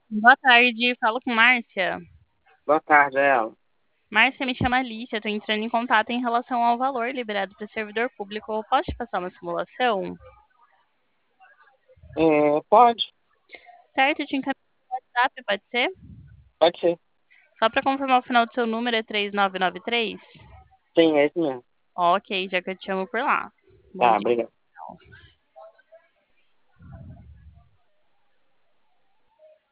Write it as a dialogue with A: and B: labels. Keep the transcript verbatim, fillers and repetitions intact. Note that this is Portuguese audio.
A: Boa tarde, falo com Márcia.
B: Boa tarde, é ela.
A: Márcia, me chama Alicia, estou entrando em contato em relação ao valor liberado para o servidor público. Eu posso te passar uma simulação?
B: É, pode,
A: Certo, eu te encaminho no WhatsApp, pode ser?
B: pode ser.
A: Só para confirmar o final do seu número é três nove nove três?
B: Sim, é isso mesmo.
A: Ok, já que eu te chamo por lá. Bom
B: Tá,
A: dia.
B: obrigado.